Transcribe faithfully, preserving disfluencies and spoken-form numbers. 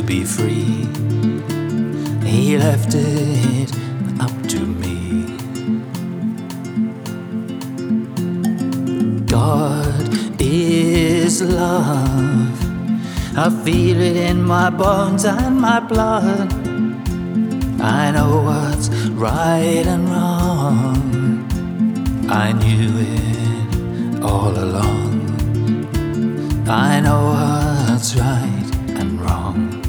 to be free. He left it up to me. God is love. I feel it in my bones and my blood. I know what's right and wrong. I knew it all along. I know what's right and wrong.